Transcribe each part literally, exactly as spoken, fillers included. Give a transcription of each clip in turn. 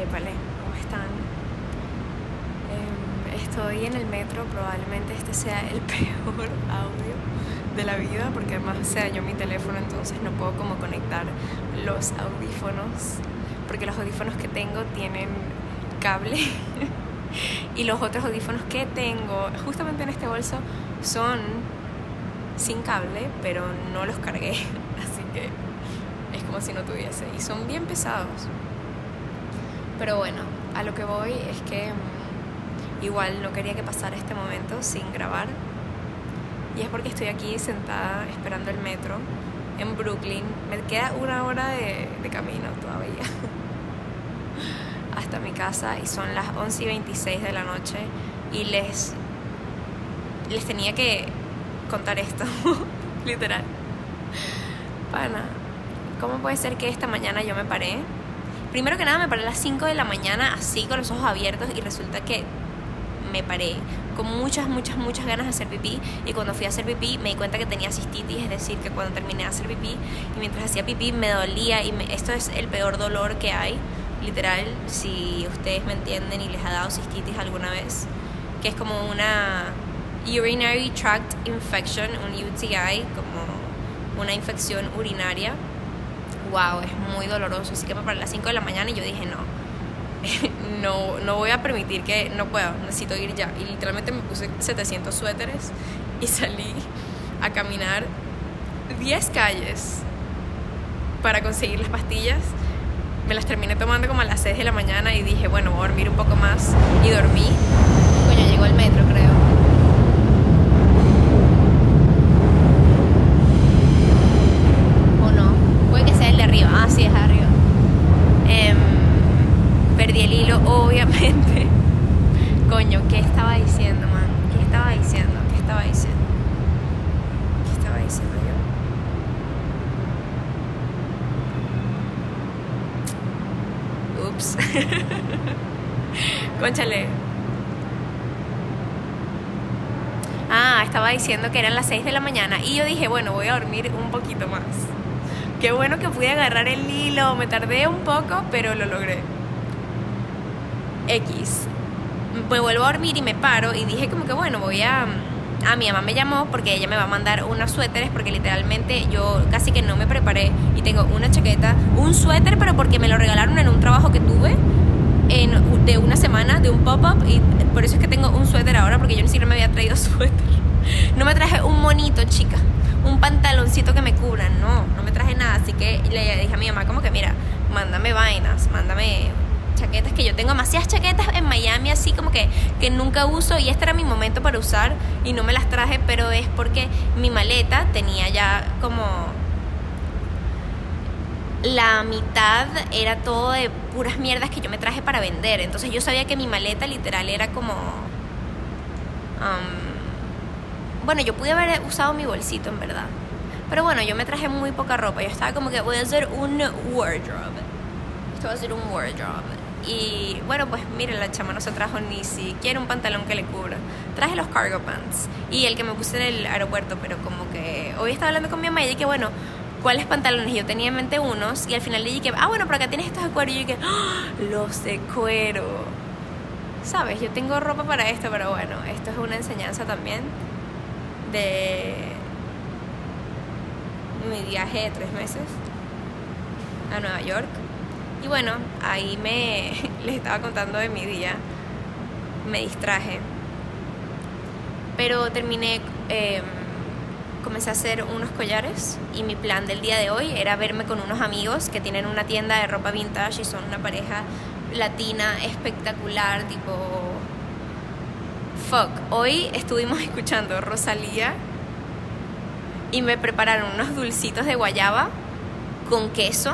Épale, ¿cómo están? Eh, estoy en el metro, probablemente este sea el peor audio de la vida, porque además se dañó mi teléfono, entonces no puedo como conectar los audífonos, porque los audífonos que tengo tienen cable y los otros audífonos que tengo justamente en este bolso son sin cable, pero no los cargué, así que es como si no tuviese, y son bien pesados. Pero bueno, a lo que voy es que mmm, igual no quería que pasara este momento sin grabar. Y es porque estoy aquí sentada esperando el metro en Brooklyn. Me queda una hora de, de camino todavía hasta mi casa y son las once y veintiséis de la noche. Y les, les tenía que contar esto, literal. Pana, ¿cómo puede ser que esta mañana yo me paré? Primero que nada me paré a las cinco de la mañana así con los ojos abiertos y resulta que me paré con muchas, muchas, muchas ganas de hacer pipí, y cuando fui a hacer pipí me di cuenta que tenía cistitis, es decir, que cuando terminé de hacer pipí y mientras hacía pipí me dolía y me, esto es el peor dolor que hay, literal, si ustedes me entienden y les ha dado cistitis alguna vez, que es como una urinary tract infection, un U T I, como una infección urinaria. Wow, es muy doloroso, así que me paré a las cinco de la mañana y yo dije no, no, no voy a permitir que, no puedo, necesito ir ya. Y literalmente me puse setecientos suéteres y salí a caminar diez calles para conseguir las pastillas. Me las terminé tomando como a las seis de la mañana y dije, bueno, voy a dormir un poco más, y dormí. Coño, llegó el metro, creo. Ah, sí, es arriba. Eh, perdí el hilo, obviamente. Coño, ¿qué estaba diciendo, man? ¿Qué estaba diciendo? ¿Qué estaba diciendo? ¿Qué estaba diciendo yo? Ups. Cónchale. Ah, estaba diciendo que eran las seis de la mañana y yo dije, bueno, voy a dormir un poquito más. Qué bueno que pude agarrar el hilo, me tardé un poco, pero lo logré. X. Me vuelvo a dormir y me paro y dije como que bueno, voy a... Ah, mi mamá me llamó porque ella me va a mandar unos suéteres, porque literalmente yo casi que no me preparé y tengo una chaqueta, un suéter, pero porque me lo regalaron en un trabajo que tuve en, de una semana, de un pop-up, y por eso es que tengo un suéter ahora, porque yo ni siquiera me había traído suéter. No me traje un monito, chica, un pantaloncito que me cubra, no, no me traje nada, así que le dije a mi mamá como que mira, mándame vainas, mándame chaquetas, que yo tengo demasiadas chaquetas en Miami así como que, que nunca uso, y este era mi momento para usar y no me las traje, pero es porque mi maleta tenía ya como la mitad era todo de puras mierdas que yo me traje para vender, entonces yo sabía que mi maleta literal era como um, bueno, yo pude haber usado mi bolsito en verdad, pero bueno, yo me traje muy poca ropa. Yo estaba como que voy a hacer un wardrobe. Esto va a ser un wardrobe. Y bueno, pues miren, la chama no se trajo ni siquiera un pantalón que le cubra. Traje los cargo pants y el que me puse en el aeropuerto, pero como que hoy estaba hablando con mi mamá y dije, bueno, ¿cuáles pantalones? Yo tenía en mente unos y al final le dije, ah, bueno, pero acá tienes estos de cuero. Y yo dije, ¡oh, los de cuero! ¿Sabes? Yo tengo ropa para esto, pero bueno, esto es una enseñanza también de mi viaje de tres meses a Nueva York. Y bueno, ahí me les estaba contando de mi día, me distraje, pero terminé, eh, comencé a hacer unos collares, y mi plan del día de hoy era verme con unos amigos que tienen una tienda de ropa vintage y son una pareja latina espectacular, tipo fuck. Hoy estuvimos escuchando Rosalía y me prepararon unos dulcitos de guayaba con queso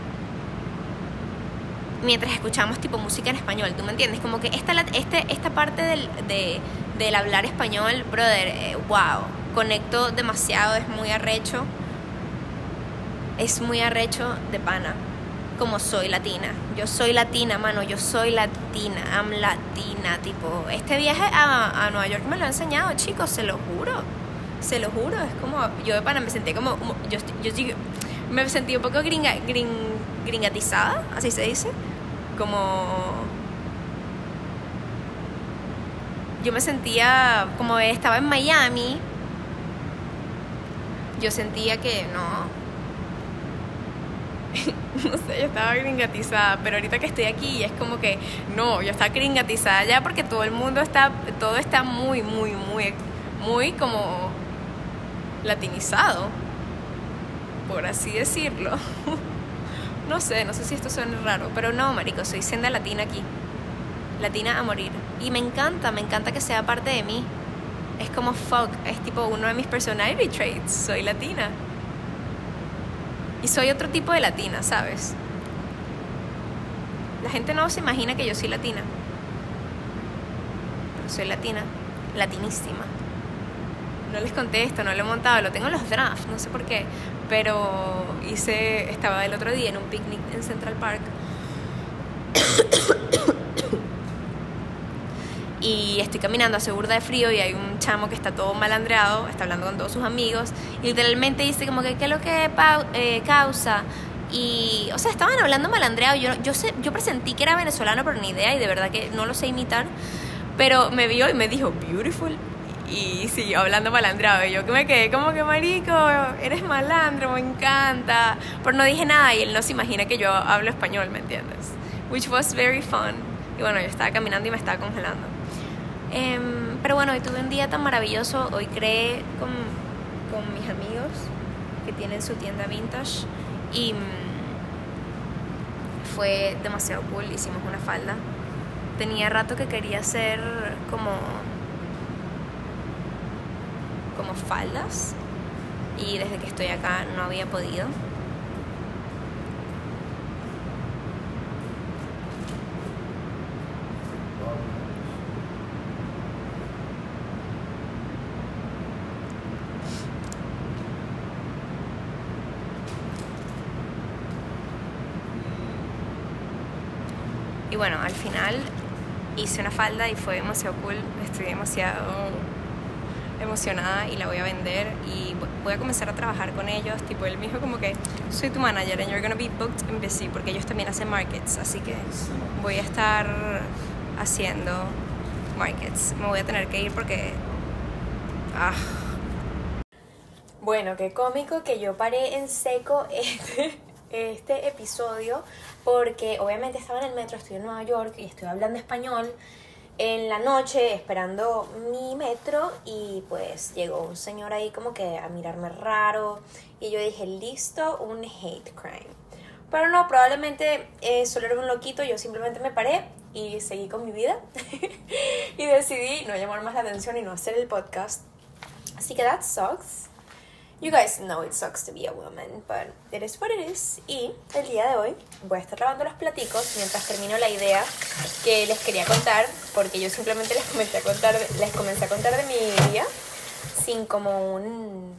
mientras escuchamos tipo música en español, ¿tú me entiendes? Como que esta, este, esta parte del, de, del hablar español, brother, eh, wow, conecto demasiado, es muy arrecho, es muy arrecho de pana, como soy latina, yo soy latina, mano, yo soy latina, I'm latina, tipo, este viaje a, a Nueva York me lo ha enseñado, chicos, se lo juro, se lo juro, es como, yo de pana me sentí como, yo, yo, yo me sentí un poco gringa, gring, gringatizada, así se dice, como... Yo me sentía como estaba en Miami, yo sentía que no, no sé, yo estaba gringatizada, pero ahorita que estoy aquí es como que no, yo estaba gringatizada ya porque todo el mundo está, todo está muy, muy, muy, muy como latinizado, por así decirlo. No sé, no sé si esto suena raro, pero no, marico, soy senda latina aquí. Latina a morir. Y me encanta, me encanta que sea parte de mí. Es como fuck, es tipo uno de mis personality traits. Soy latina. Y soy otro tipo de latina, ¿sabes? La gente no se imagina que yo soy latina. Pero soy latina, latinísima. No les contesto, no lo he montado, lo tengo en los drafts, no sé por qué. Pero hice, estaba el otro día en un picnic en Central Park. Y estoy caminando hace burda de frío y hay un chamo que está todo malandreado, está hablando con todos sus amigos y literalmente dice como que qué es lo que eh, causa. Y, o sea, estaban hablando malandreado. Yo, yo, sé, yo presentí que era venezolano, pero ni idea, y de verdad que no lo sé imitar. Pero me vio y me dijo, beautiful. Y siguió hablando malandreado. Y yo que me quedé como que, marico, eres malandro, me encanta. Pero no dije nada y él no se imagina que yo hablo español, ¿me entiendes? Which was very fun. Y bueno, yo estaba caminando y me estaba congelando. Eh, pero bueno, hoy tuve un día tan maravilloso. Hoy creé con, con mis amigos que tienen su tienda vintage y mm, fue demasiado cool. Hicimos una falda. Tenía rato que quería hacer como como faldas y desde que estoy acá no había podido. Y bueno, al final hice una falda y fue demasiado cool. Estoy demasiado emocionada y la voy a vender y voy a comenzar a trabajar con ellos. Tipo, él me dijo como que soy tu manager and you're gonna be booked in busy, porque ellos también hacen markets, así que voy a estar haciendo markets. Me voy a tener que ir porque... Ah. Bueno, qué cómico que yo paré en seco este... este episodio porque obviamente estaba en el metro, estoy en Nueva York y estoy hablando español en la noche esperando mi metro y pues llegó un señor ahí como que a mirarme raro y yo dije, listo, un hate crime. Pero no, probablemente eh, solo era un loquito, yo simplemente me paré y seguí con mi vida y decidí no llamar más la atención y no hacer el podcast. Así que that sucks. You guys know it sucks to be a woman, but it is what it is. Y el día de hoy voy a estar lavando los platicos mientras termino la idea que les quería contar, porque yo simplemente les comencé a contar, les comencé a contar de mi día sin como un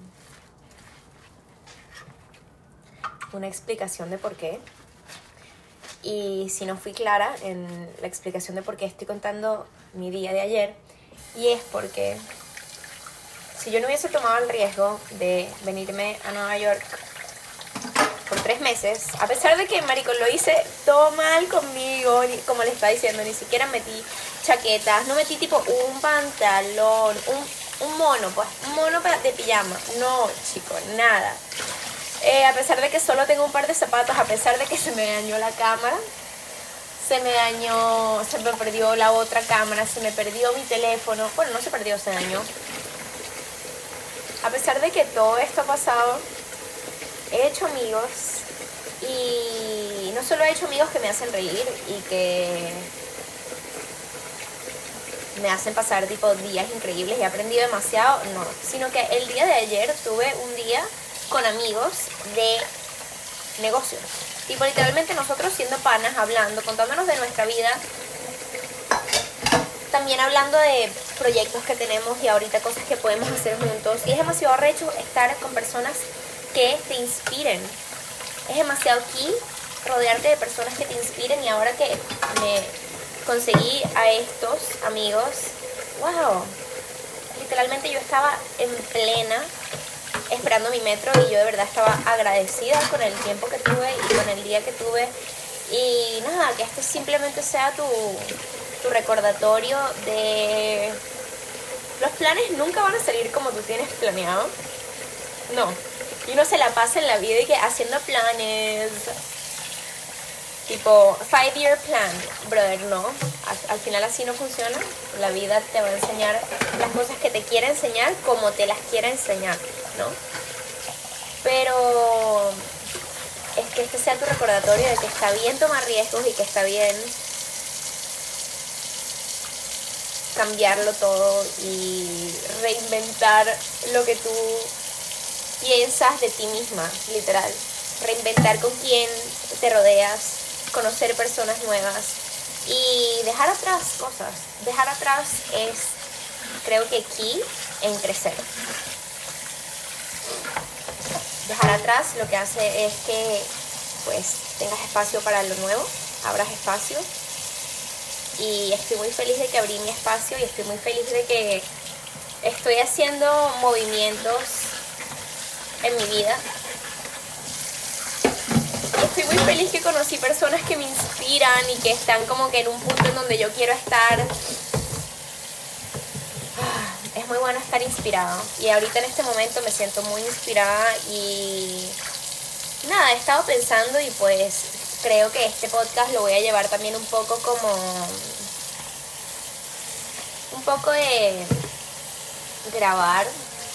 una explicación de por qué. Y si no fui clara en la explicación de por qué estoy contando mi día de ayer, y es porque si yo no hubiese tomado el riesgo de venirme a Nueva York por tres meses, a pesar de que, marico, lo hice todo mal conmigo, como le estaba diciendo, ni siquiera metí chaquetas, no metí tipo un pantalón, un, un mono, pues, un mono de pijama, no, chico, nada. Eh, a pesar de que solo tengo un par de zapatos, a pesar de que se me dañó la cámara, se me dañó, se me perdió la otra cámara, se me perdió mi teléfono, bueno, no se perdió, se dañó. A pesar de que todo esto ha pasado, he hecho amigos y no solo he hecho amigos que me hacen reír y que me hacen pasar tipo días increíbles y he aprendido demasiado, no, sino que el día de ayer tuve un día con amigos de negocios. Tipo, literalmente nosotros siendo panas, hablando, contándonos de nuestra vida, también hablando de proyectos que tenemos y ahorita cosas que podemos hacer juntos. Y es demasiado arrecho estar con personas que te inspiren. Es demasiado key rodearte de personas que te inspiren. Y ahora que me conseguí a estos amigos, wow, literalmente yo estaba en plena esperando mi metro y yo de verdad estaba agradecida con el tiempo que tuve y con el día que tuve. Y nada, nada, que este simplemente sea tu, tu recordatorio de... Los planes nunca van a salir como tú tienes planeado. No. Y uno se la pasa en la vida y que haciendo planes... Tipo, five year plan, brother, no. Al, al final así no funciona. La vida te va a enseñar las cosas que te quiere enseñar como te las quiere enseñar, ¿no? Pero es que este sea tu recordatorio de que está bien tomar riesgos y que está bien cambiarlo todo y reinventar lo que tú piensas de ti misma, literal. Reinventar con quién te rodeas, conocer personas nuevas y dejar atrás cosas. Dejar atrás es, creo que key en crecer. Dejar atrás lo que hace es que pues tengas espacio para lo nuevo, abras espacio. Y estoy muy feliz de que abrí mi espacio y estoy muy feliz de que estoy haciendo movimientos en mi vida. Estoy muy feliz que conocí personas que me inspiran y que están como que en un punto en donde yo quiero estar. Es muy bueno estar inspirado. Y ahorita en este momento me siento muy inspirada y nada, he estado pensando y pues creo que este podcast lo voy a llevar también un poco como un poco de grabar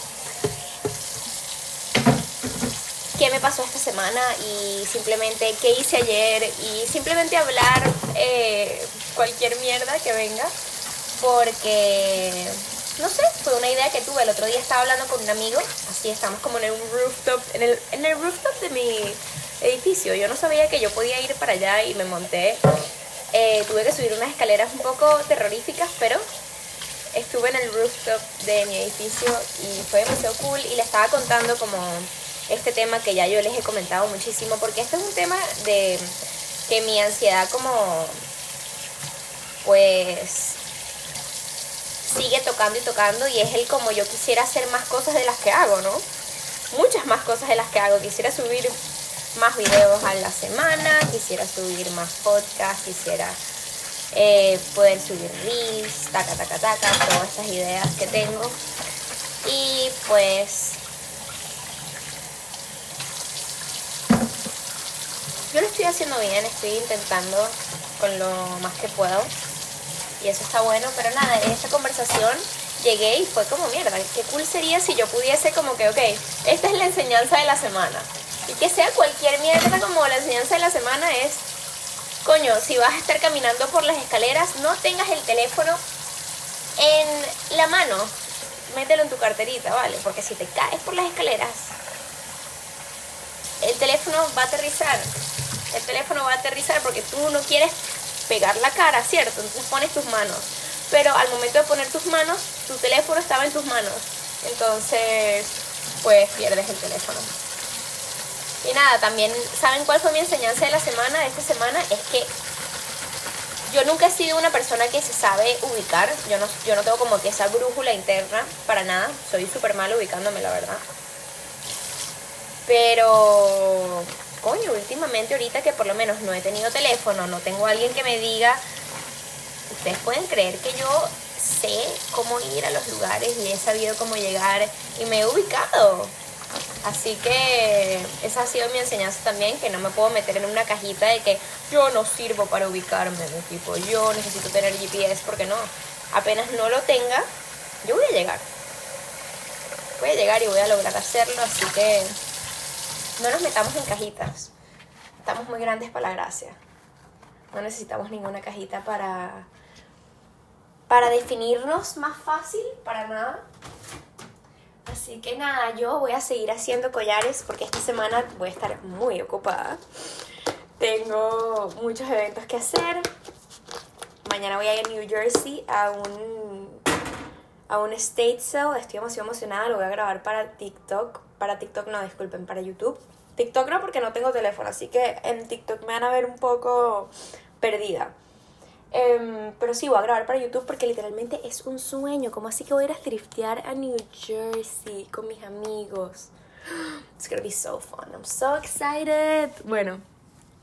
qué me pasó esta semana y simplemente qué hice ayer y simplemente hablar eh, cualquier mierda que venga, porque no sé, fue una idea que tuve. El otro día estaba hablando con un amigo, así estamos como en un rooftop, en el, en el rooftop de mi edificio. Yo no sabía que yo podía ir para allá y me monté. Eh, tuve que subir unas escaleras un poco terroríficas, pero estuve en el rooftop de mi edificio y fue demasiado cool. Y le estaba contando como este tema que ya yo les he comentado muchísimo, porque este es un tema de que mi ansiedad como pues sigue tocando y tocando, y es el como yo quisiera hacer más cosas de las que hago, ¿no? Muchas más cosas de las que hago. Quisiera subir más videos a la semana, quisiera subir más podcasts, quisiera eh, poder subir reels, taca, taca, taca, todas estas ideas que tengo. Y pues yo lo estoy haciendo bien, estoy intentando con lo más que puedo. Y eso está bueno, pero nada, en esta conversación llegué y fue como mierda, qué cool sería si yo pudiese como que, ok, esta es la enseñanza de la semana. Y que sea cualquier mierda, como la enseñanza de la semana es, coño, si vas a estar caminando por las escaleras, no tengas el teléfono en la mano, mételo en tu carterita, ¿vale? Porque si te caes por las escaleras, el teléfono va a aterrizar, el teléfono va a aterrizar porque tú no quieres pegar la cara, ¿cierto? Entonces pones tus manos, pero al momento de poner tus manos, tu teléfono estaba en tus manos, entonces pues pierdes el teléfono. Y nada, también, ¿saben cuál fue mi enseñanza de la semana, de esta semana? Es que yo nunca he sido una persona que se sabe ubicar. Yo no, yo no tengo como que esa brújula interna para nada, soy súper mal ubicándome, la verdad. Pero coño, últimamente ahorita que por lo menos no he tenido teléfono, no tengo a alguien que me diga, ustedes pueden creer que yo sé cómo ir a los lugares y he sabido cómo llegar y me he ubicado. Así que esa ha sido mi enseñanza también, que no me puedo meter en una cajita de que yo no sirvo para ubicarme, tipo yo necesito tener G P S, porque no, apenas no lo tenga, yo voy a llegar. Voy a llegar y voy a lograr hacerlo, así que no nos metamos en cajitas. Estamos muy grandes para la gracia. No necesitamos ninguna cajita para, para definirnos más fácil, para nada. Así que nada, yo voy a seguir haciendo collares porque esta semana voy a estar muy ocupada. Tengo muchos eventos que hacer. Mañana voy a ir a New Jersey a un, a un estate sale. Estoy demasiado emocionada, lo voy a grabar para TikTok. Para TikTok no, disculpen, para YouTube. TikTok no, porque no tengo teléfono, así que en TikTok me van a ver un poco perdida. Um, pero sí, voy a grabar para YouTube porque literalmente es un sueño. Como así que voy a ir a thriftear a New Jersey con mis amigos? It's gonna be so fun. I'm so excited. Bueno,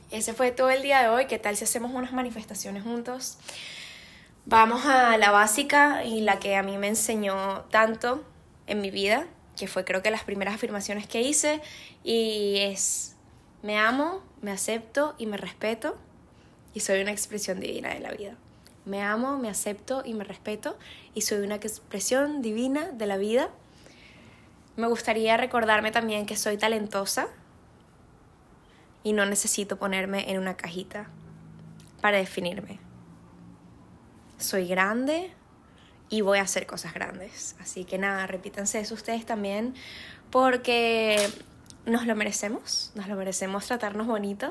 ese fue todo el día de hoy. ¿Qué tal si hacemos unas manifestaciones juntos? Vamos a la básica y la que a mí me enseñó tanto en mi vida, que fue creo que las primeras afirmaciones que hice, y es: me amo, me acepto y me respeto, y soy una expresión divina de la vida. Me amo, me acepto y me respeto, y soy una expresión divina de la vida. Me gustaría recordarme también que soy talentosa y no necesito ponerme en una cajita para definirme. Soy grande y voy a hacer cosas grandes. Así que nada, repítanse eso ustedes también, porque nos lo merecemos, nos lo merecemos tratarnos bonito.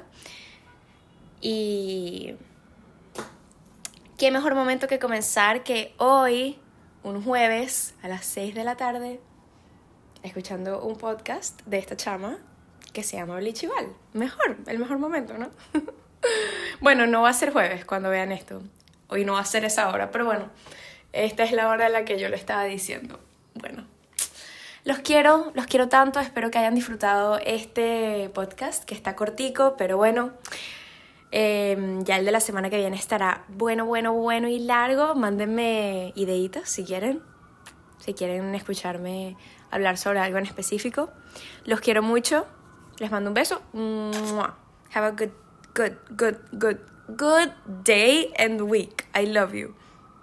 Y qué mejor momento que comenzar que hoy, un jueves a las seis de la tarde, escuchando un podcast de esta chama que se llama Blichival. Mejor, el mejor momento, ¿no? Bueno, no va a ser jueves cuando vean esto. Hoy no va a ser esa hora, pero bueno, esta es la hora en la que yo lo estaba diciendo. Bueno, los quiero, los quiero tanto. Espero que hayan disfrutado este podcast, que está cortico, pero bueno. Eh, ya el de la semana que viene estará bueno, bueno, bueno y largo. Mándenme ideitas si quieren. Si quieren escucharme hablar sobre algo en específico. Los quiero mucho. Les mando un beso. Have a good, good, good, good, good day and week. I love you.